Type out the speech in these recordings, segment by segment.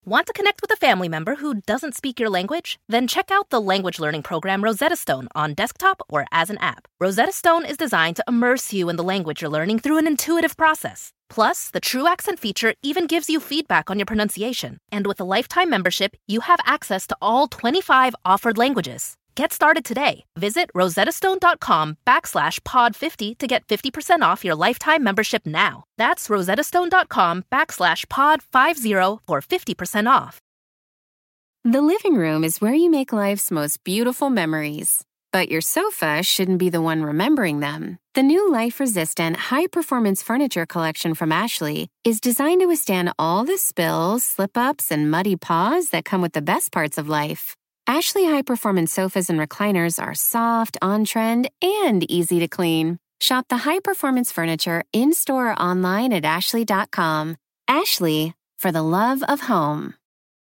Want to connect with a family member who doesn't speak your language? Then check out the language learning program Rosetta Stone on desktop or as an app. Rosetta Stone is designed to immerse you in the language you're learning through an intuitive process. Plus, the True Accent feature even gives you feedback on your pronunciation. And with a lifetime membership, you have access to all 25 offered languages. Get started today. Visit rosettastone.com/pod50 to get 50% off your lifetime membership now. That's rosettastone.com/pod50 for 50% off. The living room is where you make life's most beautiful memories. But your sofa shouldn't be the one remembering them. The new life-resistant, high-performance furniture collection from Ashley is designed to withstand all the spills, slip-ups, and muddy paws that come with the best parts of life. Ashley high-performance sofas and recliners are soft, on-trend, and easy to clean. Shop the high-performance furniture in-store or online at ashley.com. Ashley, for the love of home.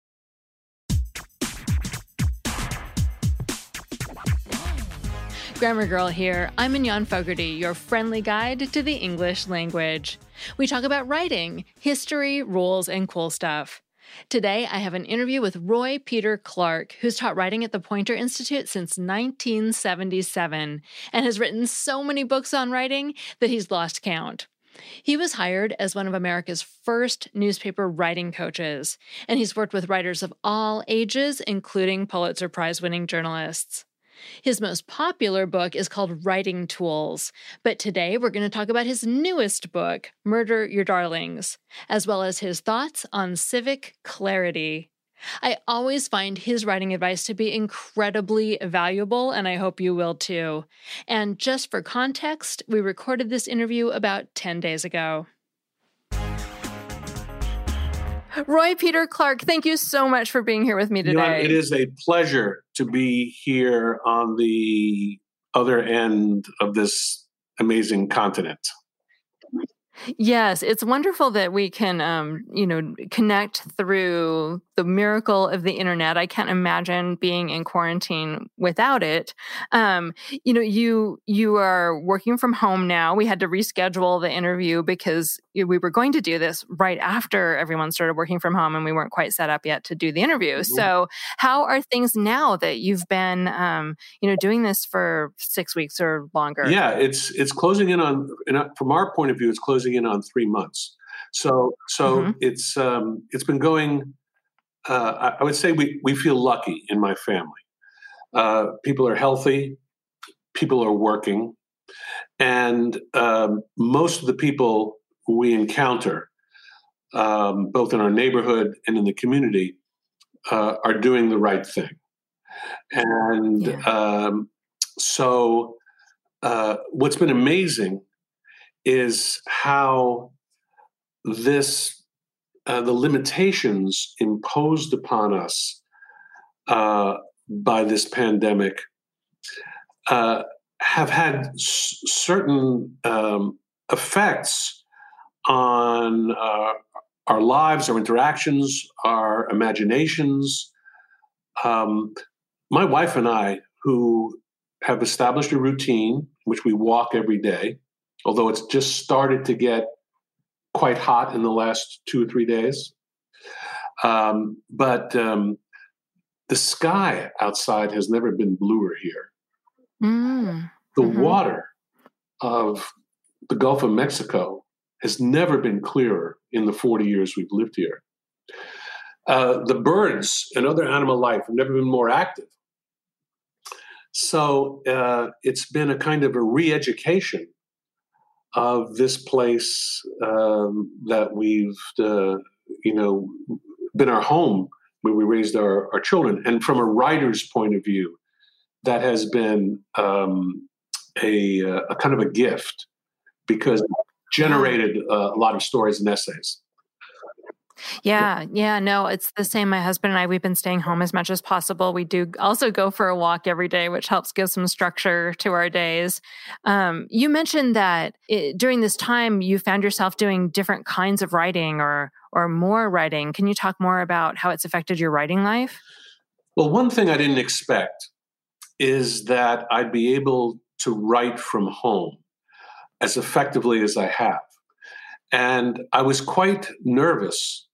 Grammar Girl here. I'm Mignon Fogarty, your friendly guide to the English language. We talk about writing, history, rules, and cool stuff. Today, I have an interview with Roy Peter Clark, who's taught writing at the Poynter Institute since 1977 and has written so many books on writing that he's lost count. He was hired as one of America's first newspaper writing coaches, and he's worked with writers of all ages, including Pulitzer Prize-winning journalists. His most popular book is called Writing Tools, but today we're going to talk about his newest book, Murder Your Darlings, as well as his thoughts on civic clarity. I always find his writing advice to be incredibly valuable, and I hope you will too. And just for context, we recorded this interview about 10 days ago. Roy Peter Clark, thank you so much for being here with me today. It is a pleasure to be here on the other end of this amazing continent. Yes, it's wonderful that we can, connect through the miracle of the internet. I can't imagine being in quarantine without it. You are working from home now. We had to reschedule the interview because we were going to do this right after everyone started working from home, and we weren't quite set up yet to do the interview. Mm-hmm. So, how are things now that you've been, doing this for 6 weeks or longer? Yeah, it's closing in on, from our point of view, it's closing in on 3 months. So mm-hmm. It's been going. I would say we feel lucky in my family. People are healthy, people are working, and most of the people we encounter, both in our neighborhood and in the community, are doing the right thing. And what's been amazing is how the limitations imposed upon us by this pandemic have had certain effects on our lives, our interactions, our imaginations. My wife and I, who have established a routine in which we walk every day, although it's just started to get quite hot in the last 2 or 3 days. But the sky outside has never been bluer here. The water of the Gulf of Mexico has never been clearer in the 40 years we've lived here. The birds and other animal life have never been more active. So it's been a kind of a re-education of this place that we've, been our home where we raised our children. And from a writer's point of view, that has been a kind of a gift because it generated a lot of stories and essays. Yeah, no, it's the same. My husband and I, we've been staying home as much as possible. We do also go for a walk every day, which helps give some structure to our days. You mentioned that during this time, you found yourself doing different kinds of writing or more writing. Can you talk more about how it's affected your writing life? Well, one thing I didn't expect is that I'd be able to write from home as effectively as I have. And I was quite nervous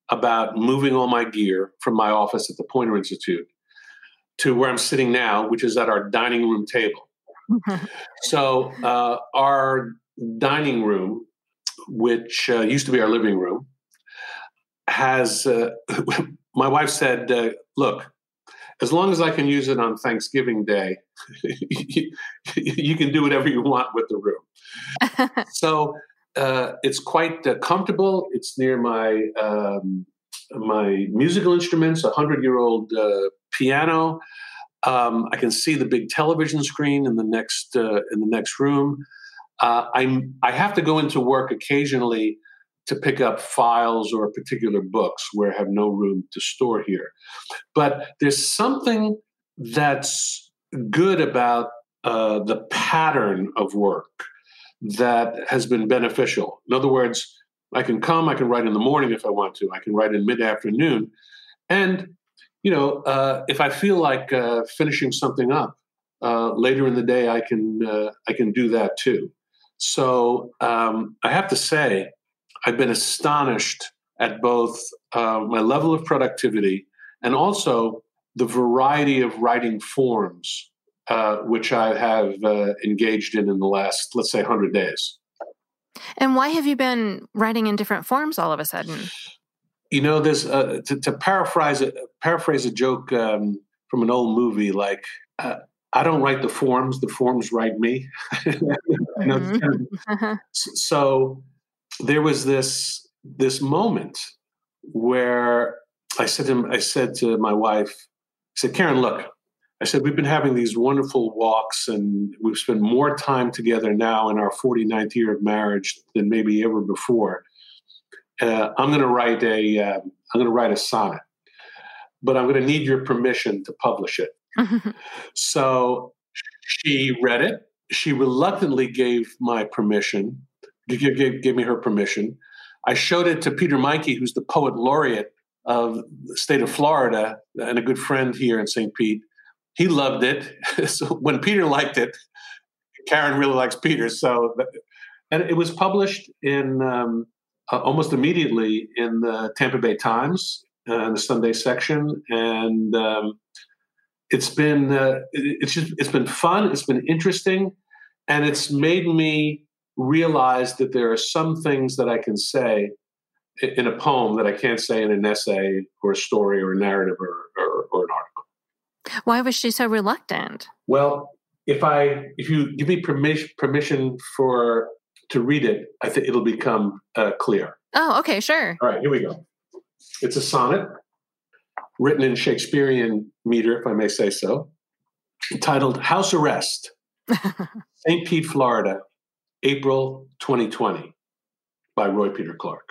about moving all my gear from my office at the Poynter Institute to where I'm sitting now, which is at our dining room table. So our dining room, which used to be our living room, has, my wife said, look, as long as I can use it on Thanksgiving Day, you can do whatever you want with the room. So it's quite comfortable. It's near my my musical instruments, a 100-year-old piano. I can see the big television screen in the next room. I have to go into work occasionally to pick up files or particular books where I have no room to store here. But there's something that's good about the pattern of work that has been beneficial. In other words, I can write in the morning if I want to. I can write in mid-afternoon. And, if I feel like finishing something up later in the day, I can do that too. So I have to say, I've been astonished at both my level of productivity and also the variety of writing forms which I have engaged in the last, let's say, 100 days. And why have you been writing in different forms all of a sudden? There's to paraphrase a joke from an old movie, like I don't write the forms write me. So there was this moment where I said to my wife, I said, Karen, look, I said, we've been having these wonderful walks and we've spent more time together now in our 49th year of marriage than maybe ever before. I'm going to write a sonnet, but I'm going to need your permission to publish it. So she read it. She reluctantly gave me her permission. I showed it to Peter Meinke, who's the poet laureate of the state of Florida and a good friend here in St. Pete. He loved it. So when Peter liked it, Karen really likes Peter. And it was published in almost immediately in the Tampa Bay Times, in the Sunday section. And it's been fun. It's been interesting. And it's made me realize that there are some things that I can say in a poem that I can't say in an essay or a story or a narrative or an article. Why was she so reluctant? Well, if you give me permission to read it, I think it'll become clear. Oh, okay, sure. All right, here we go. It's a sonnet written in Shakespearean meter, if I may say so, entitled House Arrest, St. Pete, Florida, April 2020, by Roy Peter Clark.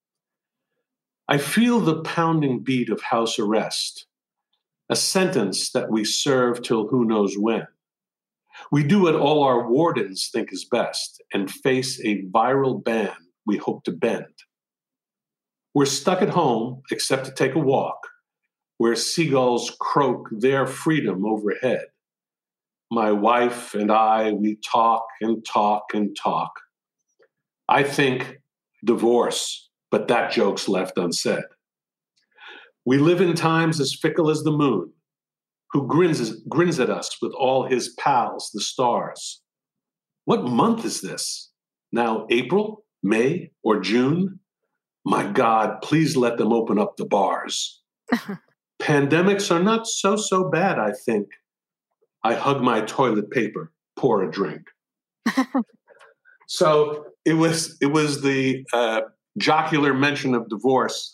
I feel the pounding beat of house arrest, a sentence that we serve till who knows when. We do what all our wardens think is best and face a viral ban we hope to bend. We're stuck at home except to take a walk where seagulls croak their freedom overhead. My wife and I, we talk and talk and talk. I think divorce, but that joke's left unsaid. We live in times as fickle as the moon, who grins at us with all his pals, the stars. What month is this? Now April, May, or June? My God, please let them open up the bars. Pandemics are not so bad, I think. I hug my toilet paper, pour a drink. So it was the jocular mention of divorce.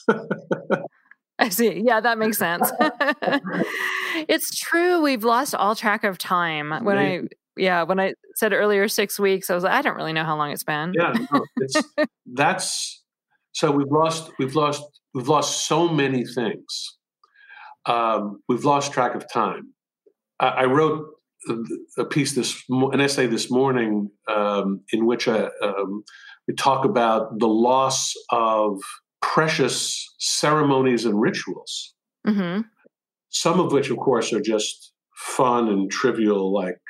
I see. Yeah, that makes sense. It's true. We've lost all track of time. When I said earlier 6 weeks, I was like, I don't really know how long it's been. Yeah, no, so we've lost so many things. We've lost track of time. I wrote an essay this morning in which we talk about the loss of precious ceremonies and rituals. Mm-hmm. Some of which, of course, are just fun and trivial, like,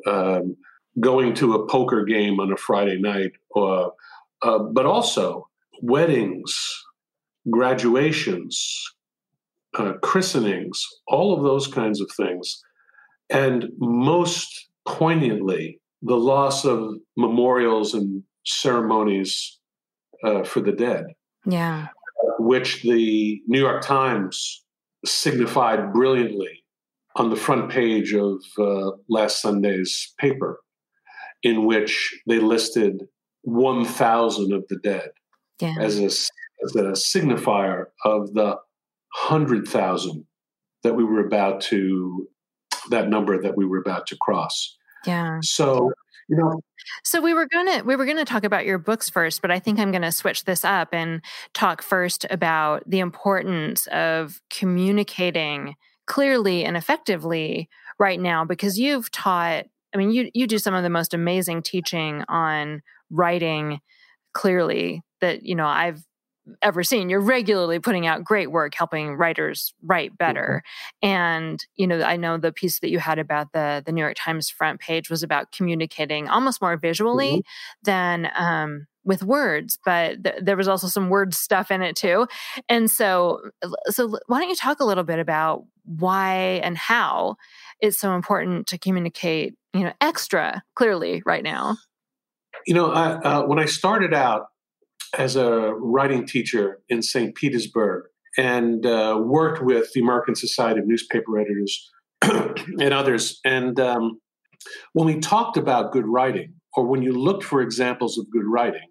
going to a poker game on a Friday night. But also, weddings, graduations, christenings, all of those kinds of things. And most poignantly, the loss of memorials and ceremonies for the dead. Yeah. Which the New York Times signified brilliantly on the front page of last Sunday's paper, in which they listed 1,000 of the dead as a signifier of the 100,000 that number that we were about to cross. Yeah. So, So we were gonna talk about your books first, but I think I'm gonna switch this up and talk first about the importance of communicating clearly and effectively right now, because you've taught. I mean, you do some of the most amazing teaching on writing clearly that I've ever seen. You're regularly putting out great work helping writers write better. And, I know the piece that you had about the New York Times front page was about communicating almost more visually than with words, but there was also some word stuff in it too. And so why don't you talk a little bit about why and how it's so important to communicate, extra clearly right now? When I started out as a writing teacher in St. Petersburg and worked with the American Society of Newspaper Editors and others. And when we talked about good writing, or when you looked for examples of good writing,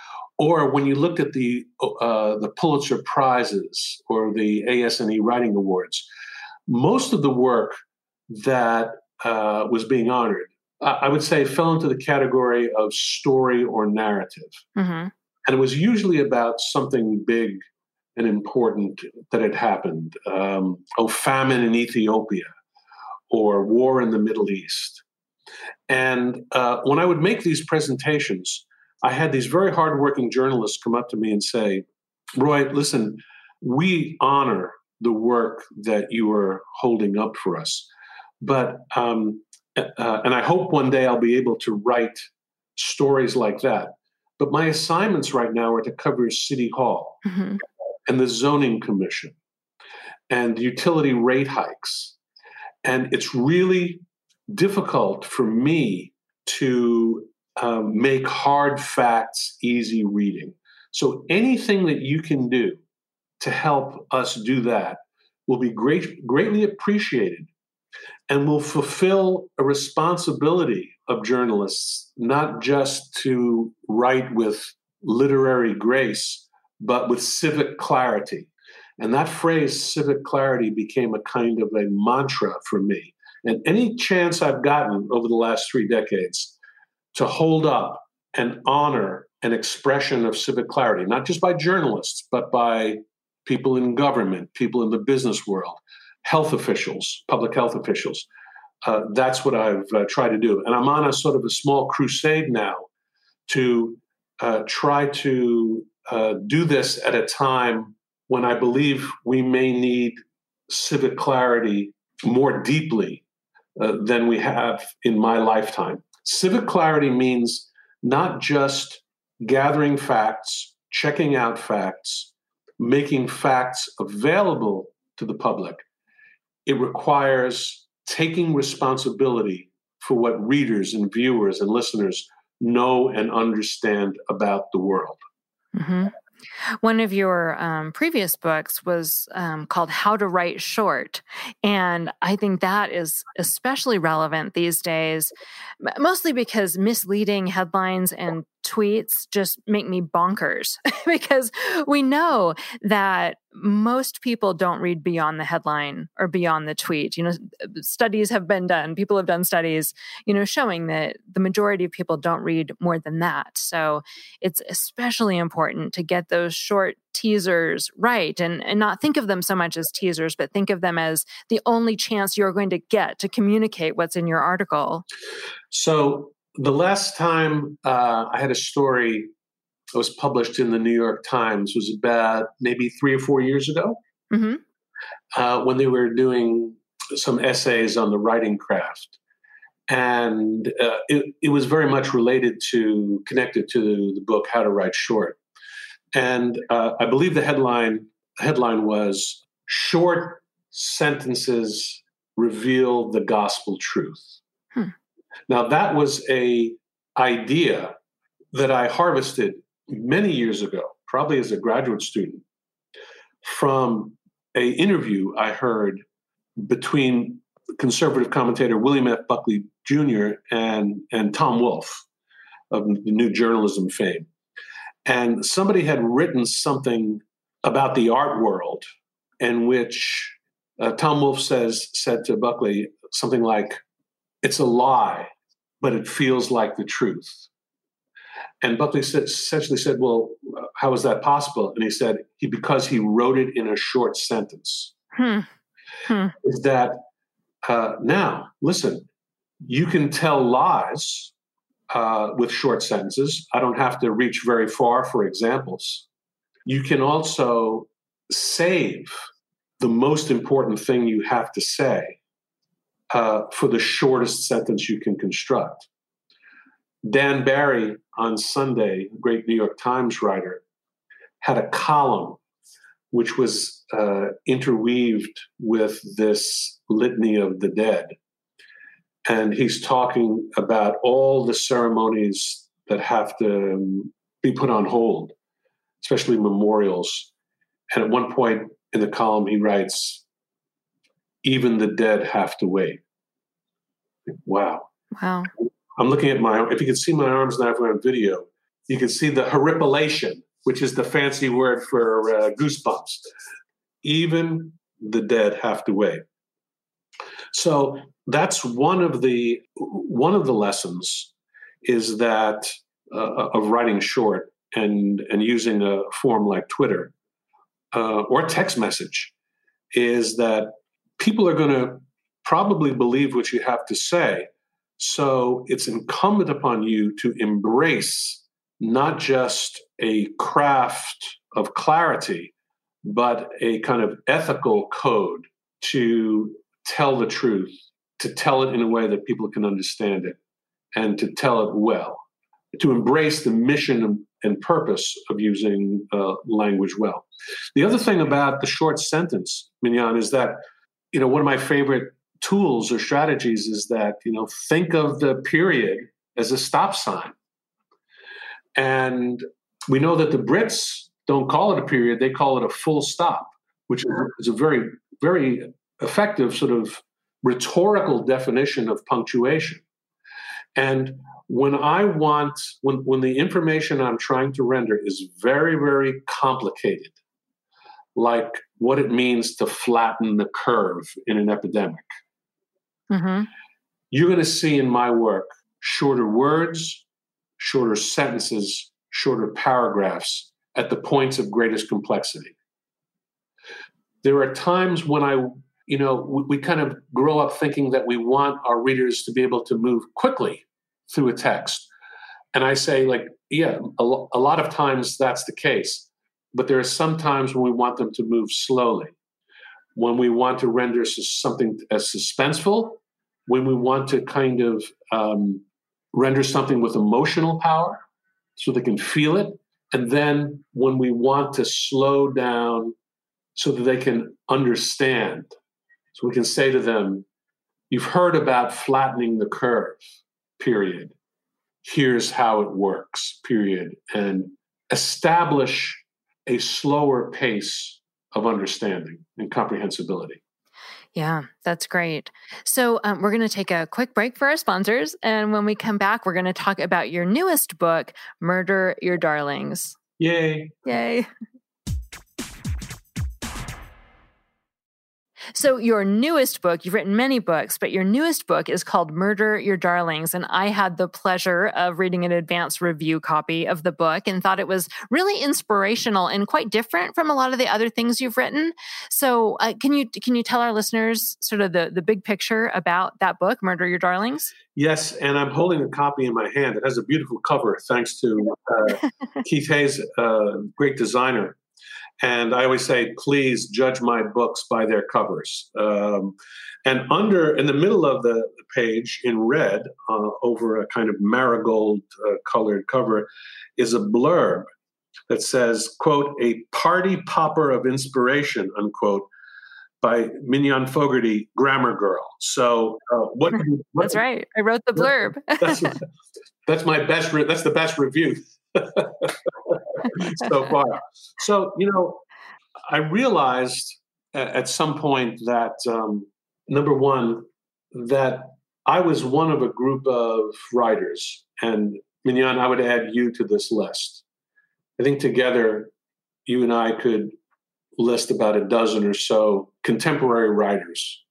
or when you looked at the Pulitzer Prizes or the ASNE Writing Awards, most of the work that was being honored, I would say, fell into the category of story or narrative. Mm-hmm. And it was usually about something big and important that had happened. Famine in Ethiopia or war in the Middle East. And when I would make these presentations, I had these very hardworking journalists come up to me and say, Roy, listen, we honor the work that you are holding up for us. But, and I hope one day I'll be able to write stories like that. But my assignments right now are to cover City Hall and the Zoning Commission and utility rate hikes. And it's really difficult for me to make hard facts easy reading. So anything that you can do to help us do that will be greatly appreciated and will fulfill a responsibility of journalists, not just to write with literary grace, but with civic clarity. And that phrase, civic clarity, became a kind of a mantra for me. And any chance I've gotten over the last 3 decades to hold up and honor an expression of civic clarity, not just by journalists, but by people in government, people in the business world, health officials, public health officials. That's what I've tried to do. And I'm on a sort of a small crusade now to try to do this at a time when I believe we may need civic clarity more deeply than we have in my lifetime. Civic clarity means not just gathering facts, checking out facts, making facts available to the public. It requires taking responsibility for what readers and viewers and listeners know and understand about the world. Mm-hmm. One of your previous books was called How to Write Short. And I think that is especially relevant these days, mostly because misleading headlines and tweets just make me bonkers because we know that most people don't read beyond the headline or beyond the tweet. Studies have been done. People have done studies, showing that the majority of people don't read more than that. So it's especially important to get those short teasers right and not think of them so much as teasers, but think of them as the only chance you're going to get to communicate what's in your article. So the last time I had a story that was published in the New York Times was about maybe 3 or 4 years ago, when they were doing some essays on the writing craft. And it was very much connected to the book, How to Write Short. And I believe the headline was "Short Sentences Reveal the Gospel Truth." Now, that was a idea that I harvested many years ago, probably as a graduate student, from an interview I heard between conservative commentator William F. Buckley Jr. and Tom Wolfe of the New Journalism fame. And somebody had written something about the art world in which Tom Wolfe said to Buckley something like, "It's a lie, but it feels like the truth." And Buckley essentially said, "Well, how is that possible?" And he said, because he wrote it in a short sentence. Is that, now, listen, you can tell lies with short sentences. I don't have to reach very far for examples. You can also save the most important thing you have to say for the shortest sentence you can construct. Dan Barry on Sunday, a great New York Times writer, had a column which was interweaved with this litany of the dead. And he's talking about all the ceremonies that have to be put on hold, especially memorials. And at one point in the column, he writes, "Even the dead have to wait." Wow. Wow. I'm looking at if you can see my arms now if we're on video, you can see the horripilation, which is the fancy word for goosebumps. Even the dead have to wait. So that's one of the lessons, is that of writing short and using a form like Twitter or text message, is that people are going to probably believe what you have to say. So it's incumbent upon you to embrace not just a craft of clarity, but a kind of ethical code to tell the truth, to tell it in a way that people can understand it, and to tell it well, to embrace the mission and purpose of using language well. The other thing about the short sentence, Mignon, is that, one of my favorite tools or strategies is that, think of the period as a stop sign. And we know that the Brits don't call it a period, they call it a full stop, which is a very, very effective sort of rhetorical definition of punctuation. And when when the information I'm trying to render is very, very complicated, like what it means to flatten the curve in an epidemic, you're going to see in my work shorter words, shorter sentences, shorter paragraphs at the points of greatest complexity. There are times when we kind of grow up thinking that we want our readers to be able to move quickly through a text. And I say, a lot of times that's the case. But there are some times when we want them to move slowly, when we want to render something as suspenseful, when we want to kind of render something with emotional power so they can feel it, and then when we want to slow down so that they can understand. So we can say to them, "You've heard about flattening the curve, period. Here's how it works, period." And establish a slower pace of understanding and comprehensibility. Yeah, that's great. So we're going to take a quick break for our sponsors. And when we come back, we're going to talk about your newest book, Murder Your Darlings. Yay. Yay. So your newest book, you've written many books, but your newest book is called Murder Your Darlings. And I had the pleasure of reading an advanced review copy of the book and thought it was really inspirational and quite different from a lot of the other things you've written. So can you tell our listeners sort of the big picture about that book, Murder Your Darlings? Yes, and I'm holding a copy in my hand. It has a beautiful cover, thanks to Keith Hayes, great designer. And I always say, please judge my books by their covers. And in the middle of the page in red, over a kind of marigold colored cover, is a blurb that says, quote, "A party popper of inspiration," unquote, by Mignon Fogarty, Grammar Girl. So that's right. I wrote the blurb. that's my best. That's the best review so far. So, I realized at some point that, number one, that I was one of a group of writers, and Mignon, I would add you to this list. I think together, you and I could list about a dozen or so contemporary writers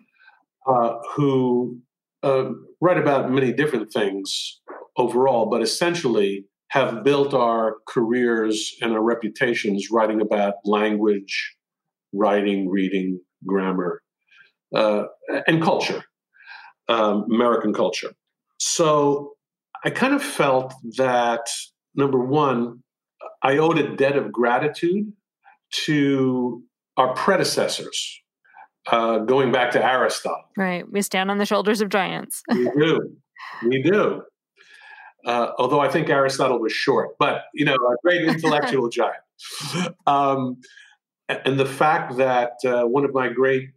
who write about many different things overall, but essentially have built our careers and our reputations writing about language, writing, reading, grammar, and culture, American culture. So I kind of felt that, number one, I owed a debt of gratitude to our predecessors, going back to Aristotle. Right. We stand on the shoulders of giants. We do. Although I think Aristotle was short, but, a great intellectual giant. And the fact that one of my great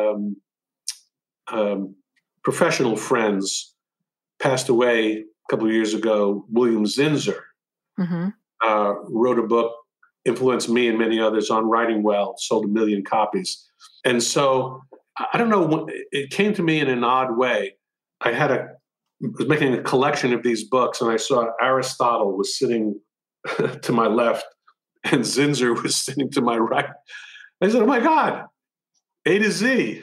professional friends passed away a couple of years ago, William Zinsser, wrote a book, influenced me and many others, on writing well, sold 1 million copies. And so, I don't know, it came to me in an odd way. I was making a collection of these books, and I saw Aristotle was sitting to my left and Zinsser was sitting to my right. I said, oh my God, A to Z,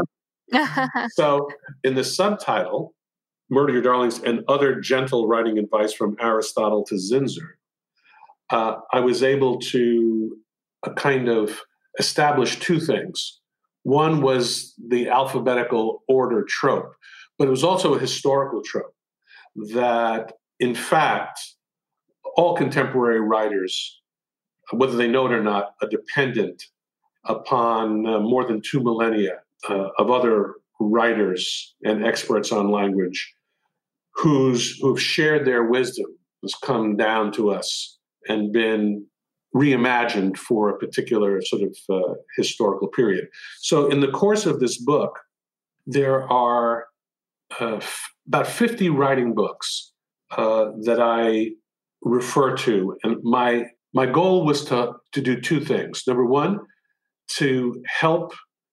So in the subtitle, Murder Your Darlings and Other Gentle Writing Advice from Aristotle to Zinsser, I was able to kind of establish two things. One was the alphabetical order trope, but it was also a historical trope that, in fact, all contemporary writers, whether they know it or not, are dependent upon more than 2 millennia of other writers and experts on language who've shared their wisdom, has come down to us and been reimagined for a particular sort of historical period. So in the course of this book, there are about 50 writing books that I refer to. And my goal was to do two things. Number one, to help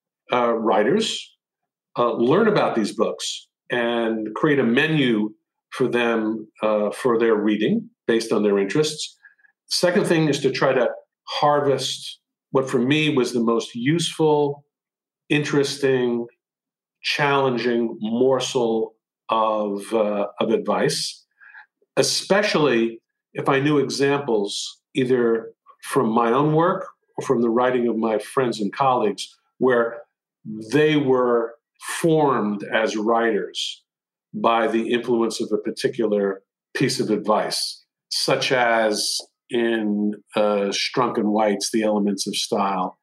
writers learn about these books and create a menu for them for their reading based on their interests. Second thing is to try to harvest what for me was the most useful, interesting, challenging morsel of advice, especially if I knew examples either from my own work or from the writing of my friends and colleagues where they were formed as writers by the influence of a particular piece of advice, such as in Strunk and White's The Elements of Style,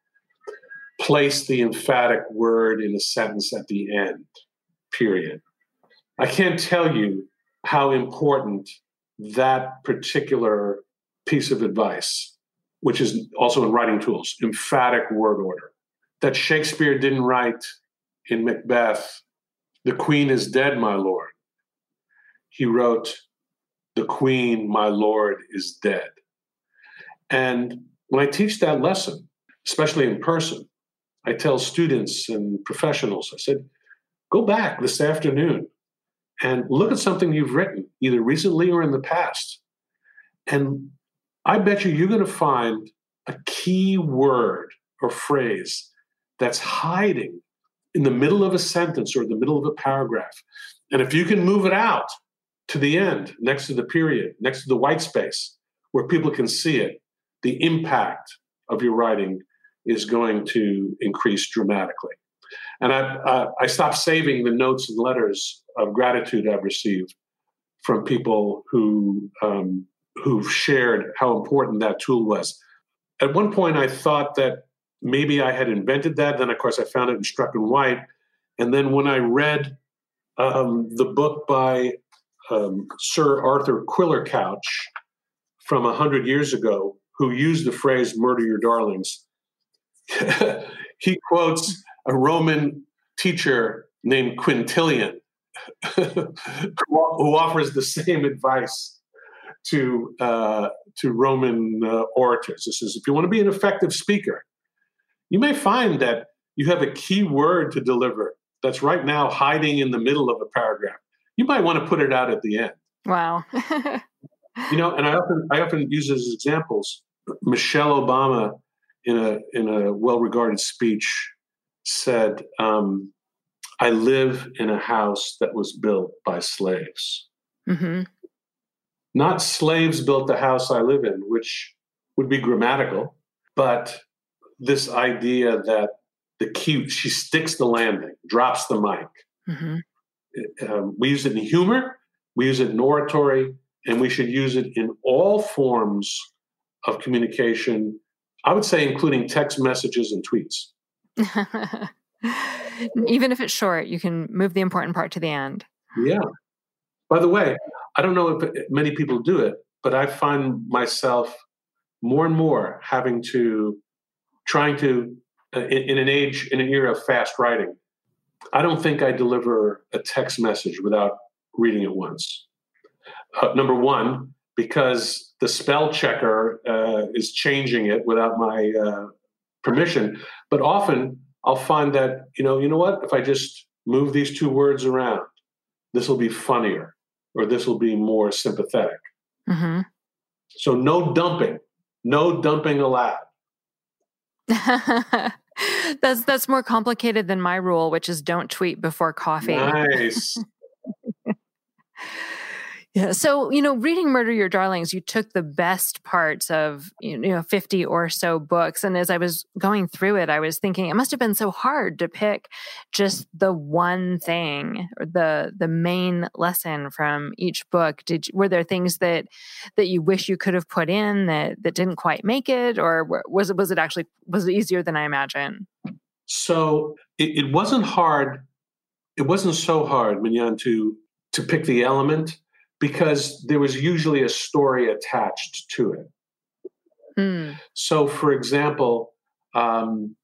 place the emphatic word in a sentence at the end, period. I can't tell you how important that particular piece of advice, which is also in writing tools, emphatic word order, that Shakespeare didn't write in Macbeth, "The Queen is dead, my lord." He wrote, "The Queen, my lord, is dead." And when I teach that lesson, especially in person, I tell students and professionals, I said, go back this afternoon and look at something you've written, either recently or in the past. And I bet you're going to find a key word or phrase that's hiding in the middle of a sentence or the middle of a paragraph. And if you can move it out to the end, next to the period, next to the white space, where people can see it, the impact of your writing is going to increase dramatically. And I stopped saving the notes and letters of gratitude I've received from people who've shared how important that tool was. At one point, I thought that maybe I had invented that. Then, of course, I found it in Strunk and White. And then when I read the book by Sir Arthur Quiller Couch from 100 years ago, who used the phrase "murder your darlings," he quotes a Roman teacher named Quintilian, who offers the same advice to Roman orators. It says, if you want to be an effective speaker, you may find that you have a key word to deliver that's right now hiding in the middle of a paragraph. You might want to put it out at the end. Wow. And I often use as examples. Michelle Obama, in a well-regarded speech, said, "I live in a house that was built by slaves." Mm-hmm. Not slaves built the house I live in, which would be grammatical, but this idea that the key, she sticks the landing, drops the mic. Mm-hmm. We use it in humor, we use it in oratory, and we should use it in all forms of communication, I would say including text messages and tweets. Even if it's short, you can move the important part to the end. Yeah. By the way, I don't know if many people do it, but I find myself more and more trying to, in an era of fast writing, I don't think I deliver a text message without reading it once. Number one, because the spell checker is changing it without my permission. But often I'll find that, you know what, if I just move these two words around, this will be funnier or this will be more sympathetic. Mm-hmm. So no dumping allowed. That's more complicated than my rule, which is don't tweet before coffee. Nice. Yeah. So, reading Murder Your Darlings, you took the best parts of, 50 or so books. And as I was going through it, I was thinking it must have been so hard to pick just the one thing or the main lesson from each book. Were there things that you wish you could have put in that didn't quite make it? Or was it easier than I imagine? So it wasn't hard. It wasn't so hard, Mignon, to pick the element, because there was usually a story attached to it. Mm. So, for example, in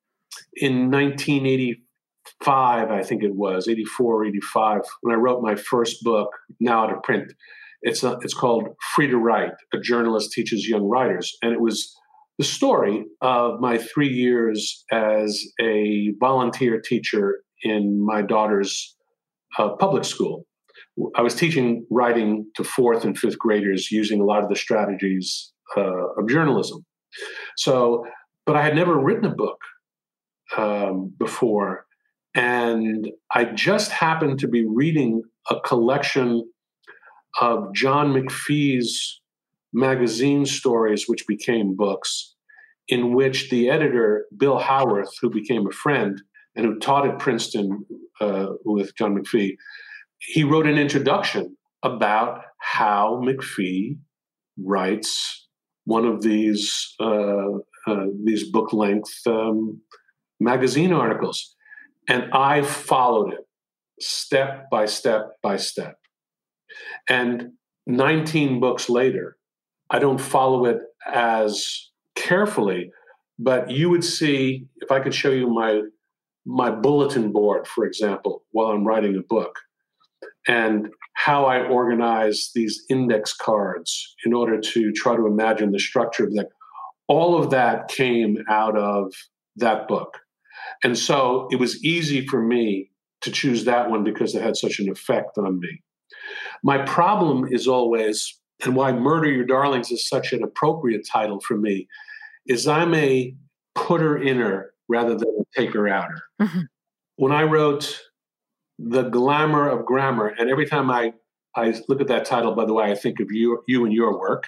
1985, I think it was, 84 or 85, when I wrote my first book, now out of print, it's called Free to Write, A Journalist Teaches Young Writers. And it was the story of my 3 years as a volunteer teacher in my daughter's public school. I was teaching writing to 4th and 5th graders using a lot of the strategies of journalism. So, but I had never written a book before. And I just happened to be reading a collection of John McPhee's magazine stories, which became books, in which the editor, Bill Howarth, who became a friend and who taught at Princeton with John McPhee, he wrote an introduction about how McPhee writes one of these book-length magazine articles. And I followed it step by step by step. And 19 books later, I don't follow it as carefully, but you would see, if I could show you my bulletin board, for example, while I'm writing a book, and how I organize these index cards in order to try to imagine the structure of that. All of that came out of that book. And so it was easy for me to choose that one because it had such an effect on me. My problem is always, and why Murder Your Darlings is such an appropriate title for me, is I'm a putter-inner rather than a taker-outer. Mm-hmm. When I wrote The Glamour of Grammar, and every time I look at that title, by the way, I think of you and your work,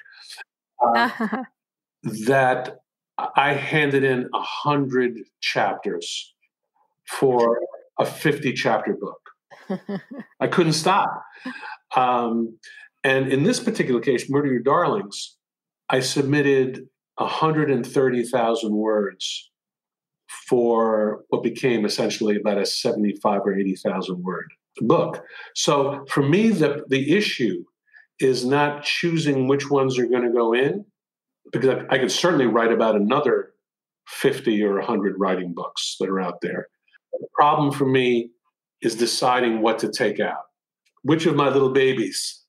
that I handed in 100 chapters for a 50-chapter book. I couldn't stop. And in this particular case, Murder Your Darlings, I submitted 130,000 words for what became essentially about a 75 or 80,000 word book. So for me, the issue is not choosing which ones are going to go in. because I could certainly write about another 50 or 100 writing books that are out there. The problem for me is deciding what to take out. Which of my little babies?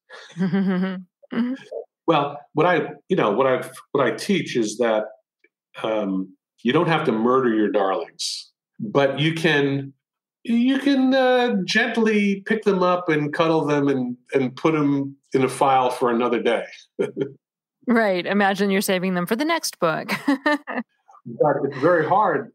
Well, what I teach is that you don't have to murder your darlings, but you can gently pick them up and cuddle them and put them in a file for another day. Right. Imagine you're saving them for the next book. But it's very hard.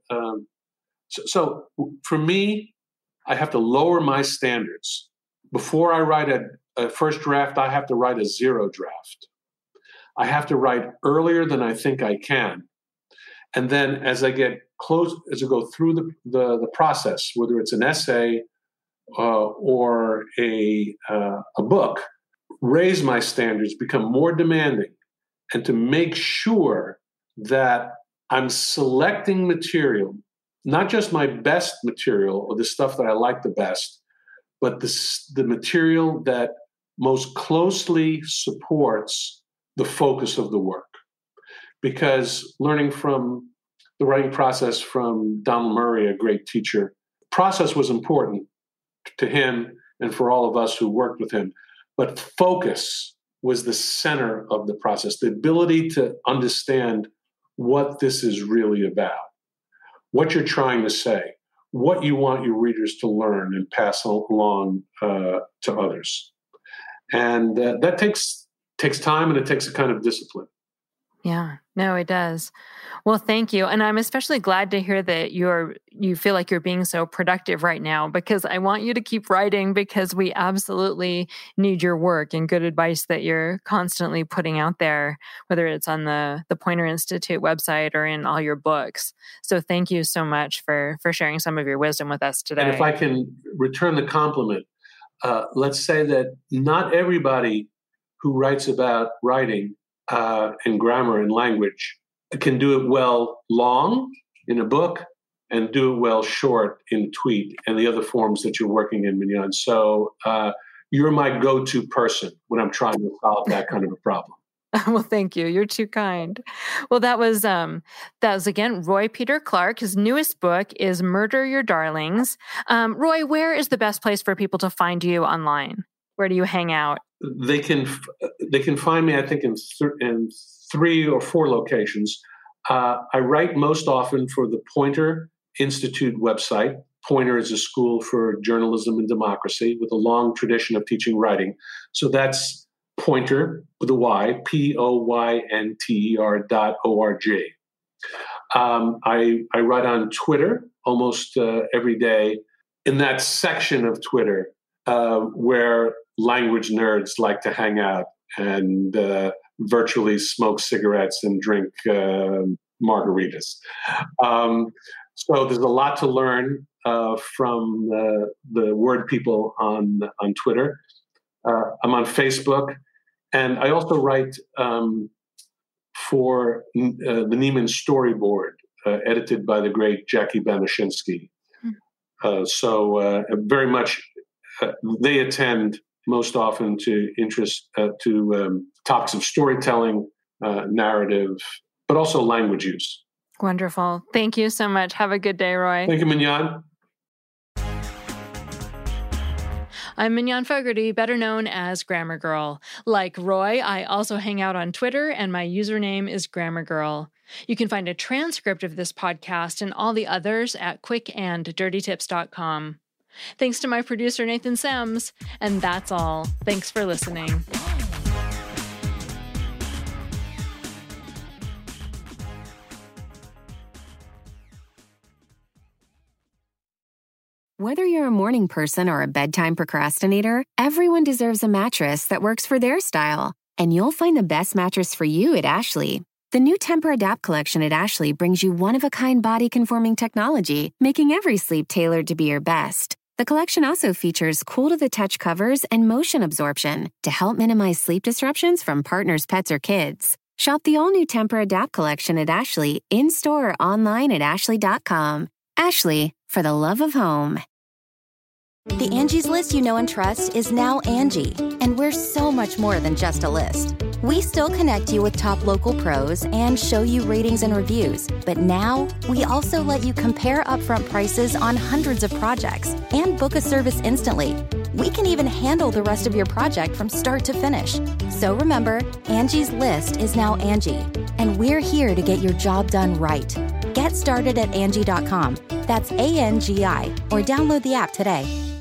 So for me, I have to lower my standards. Before I write a first draft, I have to write a zero draft. I have to write earlier than I think I can. And then as I get close, as I go through the process, whether it's an essay or a book, raise my standards, become more demanding, and to make sure that I'm selecting material, not just my best material or the stuff that I like the best, but the material that most closely supports the focus of the work. Because learning from the writing process from Donald Murray, a great teacher, process was important to him and for all of us who worked with him. But focus was the center of the process, the ability to understand what this is really about, what you're trying to say, what you want your readers to learn and pass along to others. And that takes time, and it takes a kind of discipline. Yeah, no, it does. Well, thank you. And I'm especially glad to hear that you feel like you're being so productive right now, because I want you to keep writing, because we absolutely need your work and good advice that you're constantly putting out there, whether it's on the Poynter Institute website or in all your books. So thank you so much for sharing some of your wisdom with us today. And if I can return the compliment, let's say that not everybody who writes about writing and grammar and language can do it well long in a book and do it well short in a tweet and the other forms that you're working in, Mignon. So you're my go-to person when I'm trying to solve that kind of a problem. Well, thank you. You're too kind. Well, that was again, Roy Peter Clark. His newest book is Murder Your Darlings. Roy, where is the best place for people to find you online? Where do you hang out? They can find me, I think, in 3 or 4 locations. I write most often for the Poynter Institute website. Poynter is a school for journalism and democracy with a long tradition of teaching writing. So that's Poynter with a Y, POYNTER.org. I write on Twitter almost every day, in that section of Twitter where language nerds like to hang out and virtually smoke cigarettes and drink margaritas. So there's a lot to learn from the word people on Twitter. I'm on Facebook, and I also write for the Nieman Storyboard, edited by the great Jackie Banashinsky. So very much they attend most often to topics of storytelling, narrative, but also language use. Wonderful. Thank you so much. Have a good day, Roy. Thank you, Mignon. I'm Mignon Fogarty, better known as Grammar Girl. Like Roy, I also hang out on Twitter, and my username is Grammar Girl. You can find a transcript of this podcast and all the others at quickanddirtytips.com. Thanks to my producer, Nathan Sams. And that's all. Thanks for listening. Whether you're a morning person or a bedtime procrastinator, everyone deserves a mattress that works for their style. And you'll find the best mattress for you at Ashley. The new Tempur-Adapt collection at Ashley brings you one-of-a-kind body-conforming technology, making every sleep tailored to be your best. The collection also features cool-to-the-touch covers and motion absorption to help minimize sleep disruptions from partners, pets, or kids. Shop the all-new Tempur-Adapt collection at Ashley, in-store or online at ashley.com. Ashley, for the love of home. The Angie's List you know and trust is now Angie, and we're so much more than just a list. We still connect you with top local pros and show you ratings and reviews, but now we also let you compare upfront prices on hundreds of projects and book a service instantly. We can even handle the rest of your project from start to finish. So remember, Angie's List is now Angie, and we're here to get your job done right. Get started at Angie.com. That's ANGI, or download the app today.